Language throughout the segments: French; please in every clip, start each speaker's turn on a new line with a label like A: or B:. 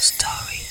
A: Story.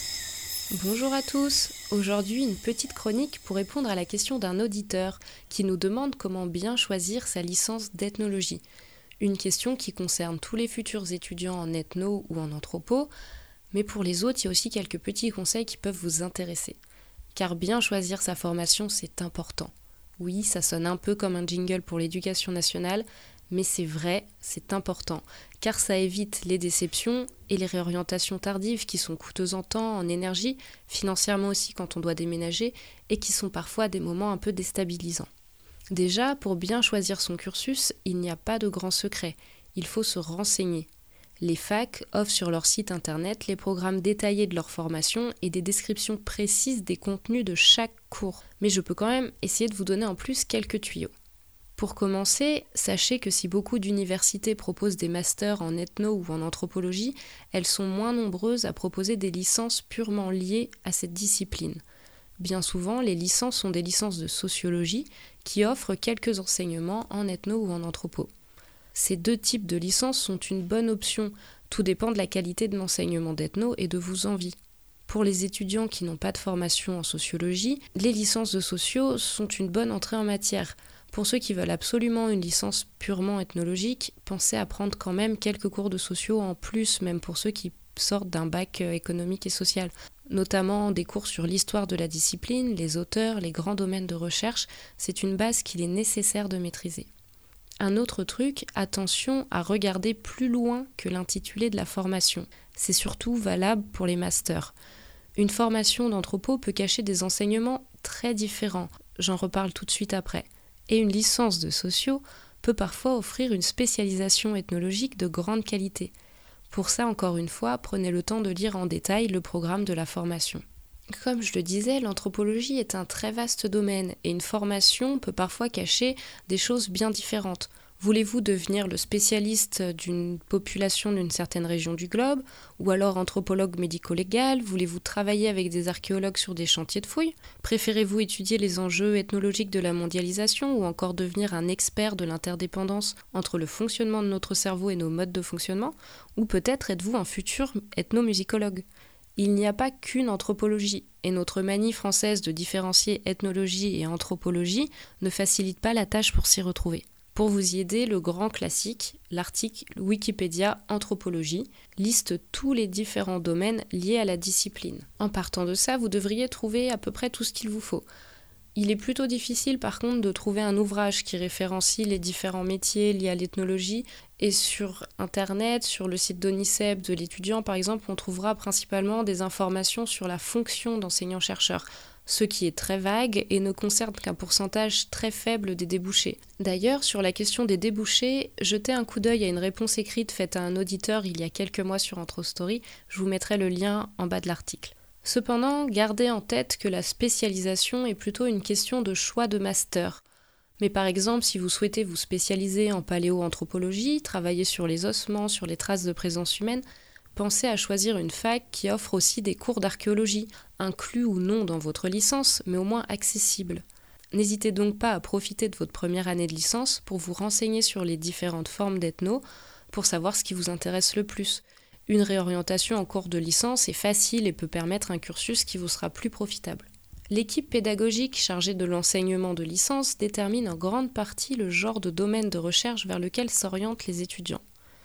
B: Bonjour à tous, aujourd'hui une petite chronique pour répondre à la question d'un auditeur qui nous demande comment bien choisir sa licence d'ethnologie. Une question qui concerne tous les futurs étudiants en ethno ou en anthropo, mais pour les autres il y a aussi quelques petits conseils qui peuvent vous intéresser. Car bien choisir sa formation c'est important. Oui, ça sonne un peu comme un jingle pour l'éducation nationale, mais c'est vrai, c'est important, car ça évite les déceptions et les réorientations tardives qui sont coûteuses en temps, en énergie, financièrement aussi quand on doit déménager, et qui sont parfois des moments un peu déstabilisants. Déjà, pour bien choisir son cursus, il n'y a pas de grand secret, il faut se renseigner. Les facs offrent sur leur site internet les programmes détaillés de leur formation et des descriptions précises des contenus de chaque cours. Mais je peux quand même essayer de vous donner en plus quelques tuyaux. Pour commencer, sachez que si beaucoup d'universités proposent des masters en ethno ou en anthropologie, elles sont moins nombreuses à proposer des licences purement liées à cette discipline. Bien souvent, les licences sont des licences de sociologie qui offrent quelques enseignements en ethno ou en anthropo. Ces deux types de licences sont une bonne option, tout dépend de la qualité de l'enseignement d'ethno et de vos envies. Pour les étudiants qui n'ont pas de formation en sociologie, les licences de sociaux sont une bonne entrée en matière. Pour ceux qui veulent absolument une licence purement ethnologique, pensez à prendre quand même quelques cours de sociaux en plus, même pour ceux qui sortent d'un bac économique et social. Notamment des cours sur l'histoire de la discipline, les auteurs, les grands domaines de recherche, c'est une base qu'il est nécessaire de maîtriser. Un autre truc, attention à regarder plus loin que l'intitulé de la formation. C'est surtout valable pour les masters. Une formation d'anthropo peut cacher des enseignements très différents, j'en reparle tout de suite après. Et une licence de sociaux peut parfois offrir une spécialisation ethnologique de grande qualité. Pour ça, encore une fois, prenez le temps de lire en détail le programme de la formation. Comme je le disais, l'anthropologie est un très vaste domaine et une formation peut parfois cacher des choses bien différentes. Voulez-vous devenir le spécialiste d'une population d'une certaine région du globe, ou alors anthropologue médico-légal? Voulez-vous travailler avec des archéologues sur des chantiers de fouilles? Préférez-vous étudier les enjeux ethnologiques de la mondialisation, ou encore devenir un expert de l'interdépendance entre le fonctionnement de notre cerveau et nos modes de fonctionnement? Ou peut-être êtes-vous un futur ethnomusicologue? Il n'y a pas qu'une anthropologie, et notre manie française de différencier ethnologie et anthropologie ne facilite pas la tâche pour s'y retrouver. Pour vous y aider, le grand classique, l'article Wikipédia Anthropologie, liste tous les différents domaines liés à la discipline. En partant de ça, vous devriez trouver à peu près tout ce qu'il vous faut. Il est plutôt difficile par contre de trouver un ouvrage qui référencie les différents métiers liés à l'ethnologie, et sur internet, sur le site d'ONICEP de l'étudiant par exemple, on trouvera principalement des informations sur la fonction d'enseignant-chercheur, ce qui est très vague et ne concerne qu'un pourcentage très faible des débouchés. D'ailleurs, sur la question des débouchés, jetez un coup d'œil à une réponse écrite faite à un auditeur il y a quelques mois sur Anthrostory, je vous mettrai le lien en bas de l'article. Cependant, gardez en tête que la spécialisation est plutôt une question de choix de master. Mais par exemple, si vous souhaitez vous spécialiser en paléoanthropologie, travailler sur les ossements, sur les traces de présence humaine, pensez à choisir une fac qui offre aussi des cours d'archéologie, inclus ou non dans votre licence, mais au moins accessibles. N'hésitez donc pas à profiter de votre première année de licence pour vous renseigner sur les différentes formes d'ethno, pour savoir ce qui vous intéresse le plus. Une réorientation en cours de licence est facile et peut permettre un cursus qui vous sera plus profitable. L'équipe pédagogique chargée de l'enseignement de licence détermine en grande partie le genre de domaine de recherche vers lequel s'orientent les étudiants.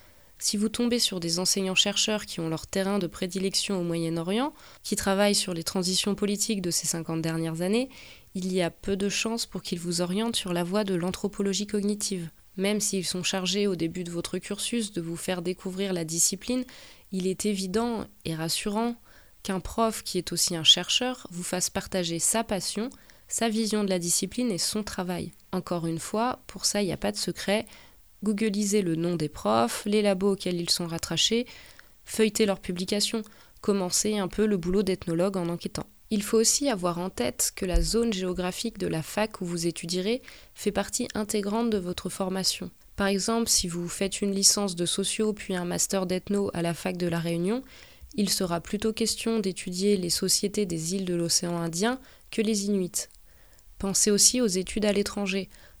B: Si vous tombez sur des enseignants-chercheurs qui ont leur terrain de prédilection au Moyen-Orient, qui travaillent sur les transitions politiques de ces 50 dernières années, il y a peu de chances pour qu'ils vous orientent sur la voie de l'anthropologie cognitive. Même s'ils sont chargés au début de votre cursus de vous faire découvrir la discipline, il est évident et rassurant qu'un prof qui est aussi un chercheur vous fasse partager sa passion, sa vision de la discipline et son travail. Encore une fois, pour ça il n'y a pas de secret, googlisez le nom des profs, les labos auxquels ils sont rattachés, feuilletez leurs publications, commencez un peu le boulot d'ethnologue en enquêtant. Il faut aussi avoir en tête que la zone géographique de la fac où vous étudierez fait partie intégrante de votre formation. Par exemple, si vous faites une licence de sociaux puis un master d'ethno à la fac de La Réunion, il sera plutôt question d'étudier les sociétés des îles de l'océan Indien que les Inuits. Pensez aussi aux études à l'étranger.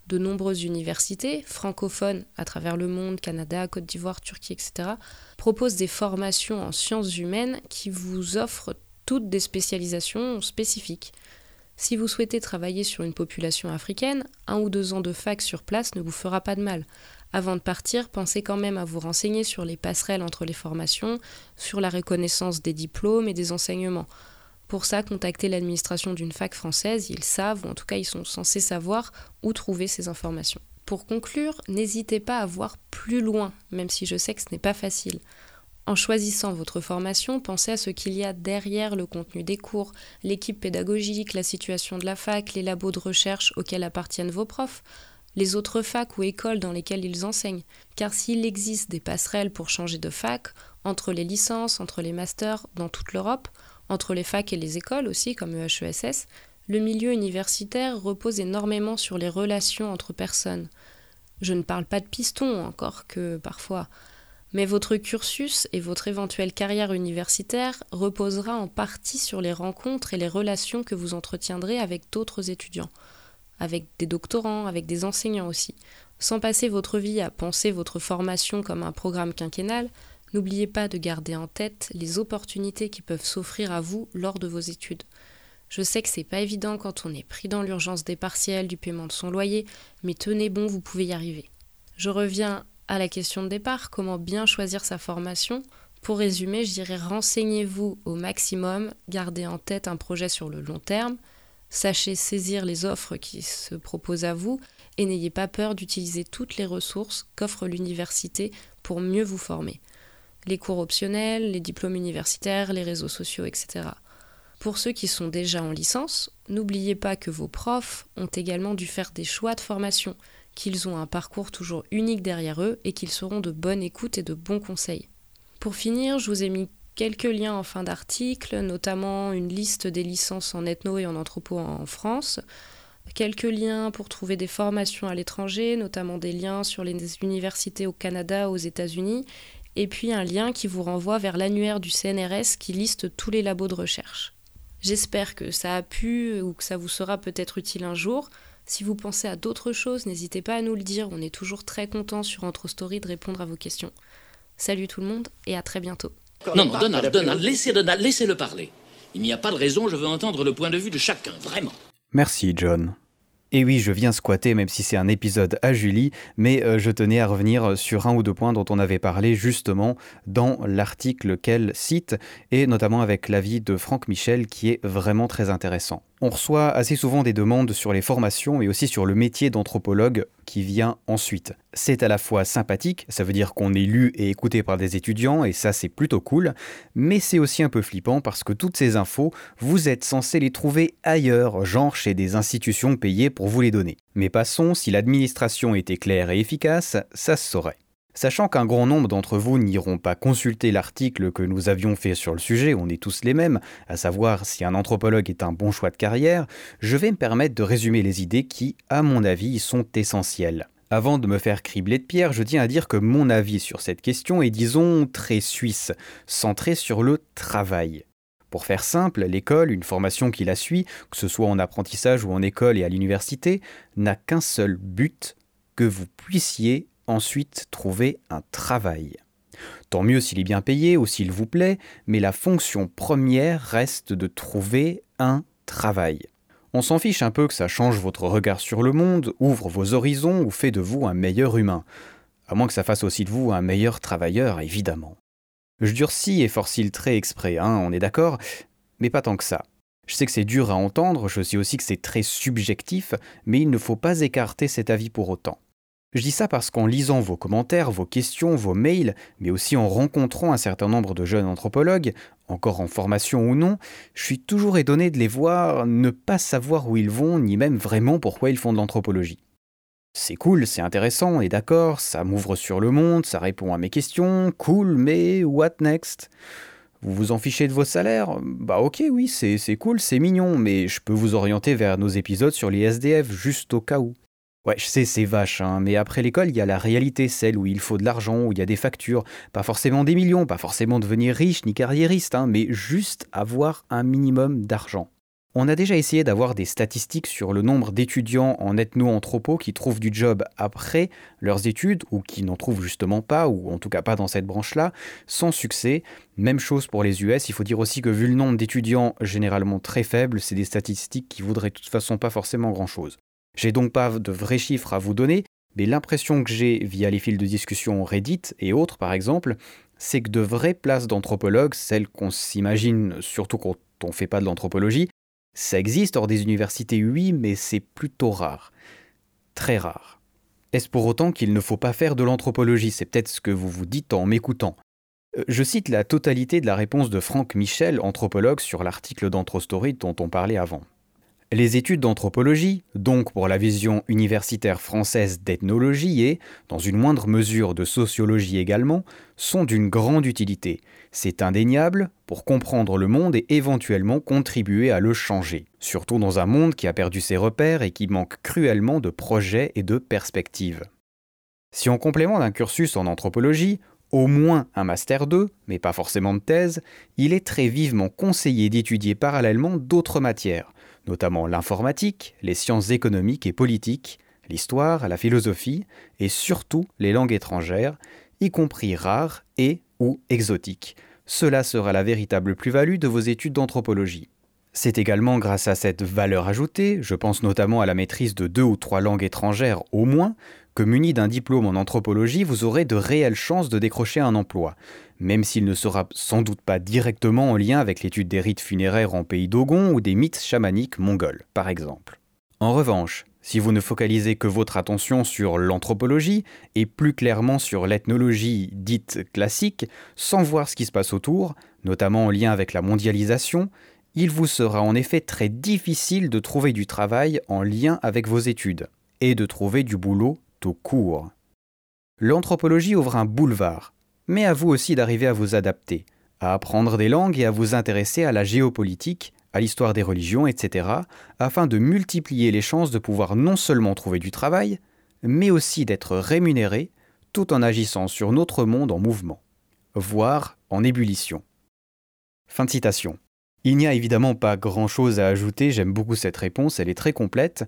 B: De nombreuses universités, francophones à travers le monde, Canada, Côte d'Ivoire, Turquie, etc., proposent des formations en sciences humaines qui vous offrent toutes des spécialisations spécifiques. Si vous souhaitez travailler sur une population africaine, 1 ou 2 ans de fac sur place ne vous fera pas de mal. Avant de partir, pensez quand même à vous renseigner sur les passerelles entre les formations, sur la reconnaissance des diplômes et des enseignements. Pour ça, contactez l'administration d'une fac française, ils savent, ou en tout cas ils sont censés savoir où trouver ces informations. Pour conclure, n'hésitez pas à voir plus loin, même si je sais que ce n'est pas facile. En choisissant votre formation, pensez à ce qu'il y a derrière le contenu des cours, l'équipe pédagogique, la situation de la fac, les labos de recherche auxquels appartiennent vos profs, les autres facs ou écoles dans lesquelles ils enseignent. Car s'il existe des passerelles pour changer de fac, entre les licences, entre les masters dans toute l'Europe, entre les facs et les écoles aussi, comme EHESS, le milieu universitaire repose énormément sur les relations entre personnes. Je ne parle pas de pistons, encore que parfois. Mais votre cursus et votre éventuelle carrière universitaire reposera en partie sur les rencontres et les relations que vous entretiendrez avec d'autres étudiants, avec des doctorants, avec des enseignants aussi. Sans passer votre vie à penser votre formation comme un programme quinquennal, n'oubliez pas de garder en tête les opportunités qui peuvent s'offrir à vous lors de vos études. Je sais que c'est pas évident quand on est pris dans l'urgence des partiels, du paiement de son loyer, mais tenez bon, vous pouvez y arriver. Je reviens à la question de départ, comment bien choisir sa formation. Pour résumer, je dirais renseignez-vous au maximum, gardez en tête un projet sur le long terme, sachez saisir les offres qui se proposent à vous et n'ayez pas peur d'utiliser toutes les ressources qu'offre l'université pour mieux vous former. Les cours optionnels, les diplômes universitaires, les réseaux sociaux, etc. Pour ceux qui sont déjà en licence, n'oubliez pas que vos profs ont également dû faire des choix de formation, qu'ils ont un parcours toujours unique derrière eux et qu'ils seront de bonne écoute et de bons conseils. Pour finir, je vous ai mis quelques liens en fin d'article, notamment une liste des licences en ethno et en anthropo en France, quelques liens pour trouver des formations à l'étranger, notamment des liens sur les universités au Canada, aux États-Unis, et puis un lien qui vous renvoie vers l'annuaire du CNRS qui liste tous les labos de recherche. J'espère que ça a pu ou que ça vous sera peut-être utile un jour. Si vous pensez à d'autres choses, n'hésitez pas à nous le dire, on est toujours très contents sur Entre Story de répondre à vos questions. Salut tout le monde et à très bientôt.
A: Non, Donald, laissez-le parler. Il n'y a pas de raison, je veux entendre le point de vue de chacun, vraiment.
C: Merci, John. Et oui, je viens squatter, même si c'est un épisode à Julie, mais je tenais à revenir sur 1 ou 2 points dont on avait parlé justement dans l'article qu'elle cite, et notamment avec l'avis de Franck Michel qui est vraiment très intéressant. On reçoit assez souvent des demandes sur les formations et aussi sur le métier d'anthropologue qui vient ensuite. C'est à la fois sympathique, ça veut dire qu'on est lu et écouté par des étudiants et ça c'est plutôt cool, mais c'est aussi un peu flippant parce que toutes ces infos, vous êtes censé les trouver ailleurs, genre chez des institutions payées pour vous les donner. Mais passons, si l'administration était claire et efficace, ça se saurait. Sachant qu'un grand nombre d'entre vous n'iront pas consulter l'article que nous avions fait sur le sujet, on est tous les mêmes, à savoir si un anthropologue est un bon choix de carrière, je vais me permettre de résumer les idées qui, à mon avis, sont essentielles. Avant de me faire cribler de pierres, je tiens à dire que mon avis sur cette question est, disons, très suisse, centré sur le travail. Pour faire simple, l'école, une formation qui la suit, que ce soit en apprentissage ou en école et à l'université, n'a qu'un seul but, que vous puissiez ensuite trouver un travail. Tant mieux s'il est bien payé ou s'il vous plaît, mais la fonction première reste de trouver un travail. On s'en fiche un peu que ça change votre regard sur le monde, ouvre vos horizons ou fait de vous un meilleur humain. À moins que ça fasse aussi de vous un meilleur travailleur, évidemment. Je durcis et forcis le trait exprès, on est d'accord, mais pas tant que ça. Je sais que c'est dur à entendre, je sais aussi que c'est très subjectif, mais il ne faut pas écarter cet avis pour autant. Je dis ça parce qu'en lisant vos commentaires, vos questions, vos mails, mais aussi en rencontrant un certain nombre de jeunes anthropologues, encore en formation ou non, je suis toujours étonné de les voir ne pas savoir où ils vont, ni même vraiment pourquoi ils font de l'anthropologie. C'est cool, c'est intéressant, on est d'accord, ça m'ouvre sur le monde, ça répond à mes questions, cool, mais what next ? Vous vous en fichez de vos salaires ? Bah ok, oui, c'est cool, c'est mignon, mais je peux vous orienter vers nos épisodes sur les SDF, juste au cas où. Ouais, je sais, c'est vache, mais après l'école, il y a la réalité, celle où il faut de l'argent, où il y a des factures, pas forcément des millions, pas forcément devenir riche ni carriériste, mais juste avoir un minimum d'argent. On a déjà essayé d'avoir des statistiques sur le nombre d'étudiants en ethno-anthropo qui trouvent du job après leurs études ou qui n'en trouvent justement pas, ou en tout cas pas dans cette branche-là, sans succès. Même chose pour les US, il faut dire aussi que vu le nombre d'étudiants généralement très faible, c'est des statistiques qui voudraient de toute façon pas forcément grand-chose. J'ai donc pas de vrais chiffres à vous donner, mais l'impression que j'ai via les fils de discussion Reddit et autres par exemple, c'est que de vraies places d'anthropologues, celles qu'on s'imagine surtout quand on ne fait pas de l'anthropologie, ça existe hors des universités, oui, mais c'est plutôt rare. Très rare. Est-ce pour autant qu'il ne faut pas faire de l'anthropologie ? C'est peut-être ce que vous vous dites en m'écoutant. Je cite la totalité de la réponse de Franck Michel, anthropologue, sur l'article d'AnthroStory dont on parlait avant. Les études d'anthropologie, donc pour la vision universitaire française d'ethnologie et, dans une moindre mesure de sociologie également, sont d'une grande utilité. C'est indéniable pour comprendre le monde et éventuellement contribuer à le changer, surtout dans un monde qui a perdu ses repères et qui manque cruellement de projets et de perspectives. Si en complément d'un cursus en anthropologie, au moins un Master 2, mais pas forcément de thèse, il est très vivement conseillé d'étudier parallèlement d'autres matières, notamment l'informatique, les sciences économiques et politiques, l'histoire, la philosophie et surtout les langues étrangères, y compris rares et ou exotiques. Cela sera la véritable plus-value de vos études d'anthropologie. C'est également grâce à cette valeur ajoutée, je pense notamment à la maîtrise de 2 ou 3 langues étrangères au moins, que muni d'un diplôme en anthropologie, vous aurez de réelles chances de décrocher un emploi, même s'il ne sera sans doute pas directement en lien avec l'étude des rites funéraires en pays dogon ou des mythes chamaniques mongols, par exemple. En revanche, si vous ne focalisez que votre attention sur l'anthropologie, et plus clairement sur l'ethnologie dite classique, sans voir ce qui se passe autour, notamment en lien avec la mondialisation, il vous sera en effet très difficile de trouver du travail en lien avec vos études, et de trouver du boulot tout court. L'anthropologie ouvre un boulevard, mais à vous aussi d'arriver à vous adapter, à apprendre des langues et à vous intéresser à la géopolitique, à l'histoire des religions, etc., afin de multiplier les chances de pouvoir non seulement trouver du travail, mais aussi d'être rémunéré, tout en agissant sur notre monde en mouvement, voire en ébullition. Fin de citation. Il n'y a évidemment pas grand-chose à ajouter, j'aime beaucoup cette réponse, elle est très complète.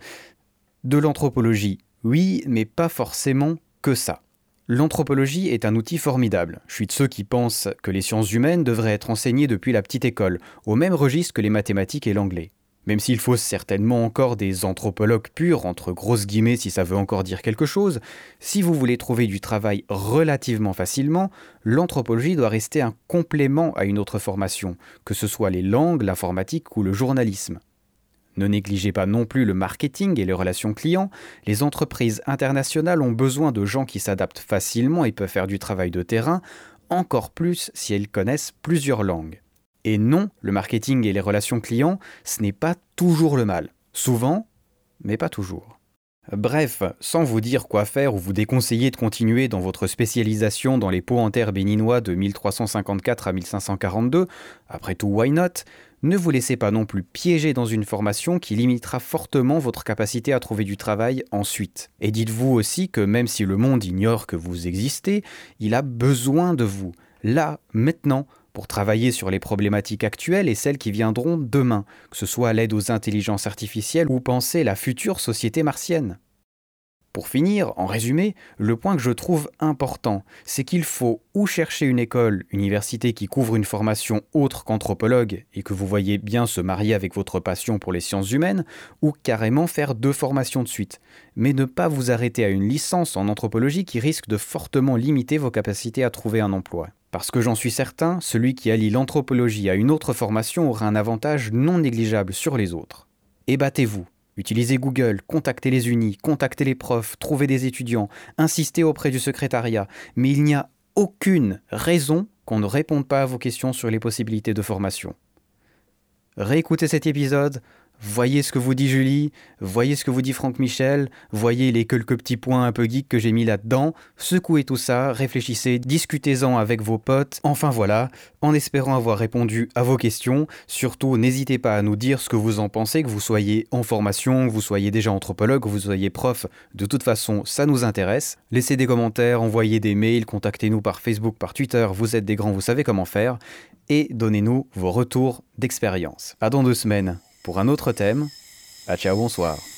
C: De l'anthropologie, oui, mais pas forcément que ça. L'anthropologie est un outil formidable. Je suis de ceux qui pensent que les sciences humaines devraient être enseignées depuis la petite école, au même registre que les mathématiques et l'anglais. Même s'il faut certainement encore des anthropologues purs, entre grosses guillemets si ça veut encore dire quelque chose, si vous voulez trouver du travail relativement facilement, l'anthropologie doit rester un complément à une autre formation, que ce soit les langues, l'informatique ou le journalisme. Ne négligez pas non plus le marketing et les relations clients. Les entreprises internationales ont besoin de gens qui s'adaptent facilement et peuvent faire du travail de terrain, encore plus si elles connaissent plusieurs langues. Et non, le marketing et les relations clients, ce n'est pas toujours le mal. Souvent, mais pas toujours. Bref, sans vous dire quoi faire ou vous déconseiller de continuer dans votre spécialisation dans les pots en terre béninois de 1354 à 1542, après tout, why not ? Ne vous laissez pas non plus piéger dans une formation qui limitera fortement votre capacité à trouver du travail ensuite. Et dites-vous aussi que même si le monde ignore que vous existez, il a besoin de vous, là, maintenant, pour travailler sur les problématiques actuelles et celles qui viendront demain, que ce soit à l'aide aux intelligences artificielles ou penser la future société martienne. Pour finir, en résumé, le point que je trouve important, c'est qu'il faut ou chercher une école, université qui couvre une formation autre qu'anthropologue et que vous voyez bien se marier avec votre passion pour les sciences humaines, ou carrément faire 2 formations de suite. Mais ne pas vous arrêter à une licence en anthropologie qui risque de fortement limiter vos capacités à trouver un emploi. Parce que j'en suis certain, celui qui allie l'anthropologie à une autre formation aura un avantage non négligeable sur les autres. Et battez-vous. Utilisez Google, contactez les unis, contactez les profs, trouvez des étudiants, insistez auprès du secrétariat, mais il n'y a aucune raison qu'on ne réponde pas à vos questions sur les possibilités de formation. Réécoutez cet épisode, voyez ce que vous dit Julie, voyez ce que vous dit Franck Michel, voyez les quelques petits points un peu geeks que j'ai mis là-dedans, secouez tout ça, réfléchissez, discutez-en avec vos potes, enfin voilà, en espérant avoir répondu à vos questions. Surtout, n'hésitez pas à nous dire ce que vous en pensez, que vous soyez en formation, que vous soyez déjà anthropologue, que vous soyez prof, de toute façon, ça nous intéresse. Laissez des commentaires, envoyez des mails, contactez-nous par Facebook, par Twitter, vous êtes des grands, vous savez comment faire, et donnez-nous vos retours d'expérience. À dans 2 semaines. pour un autre thème. À ciao, bonsoir.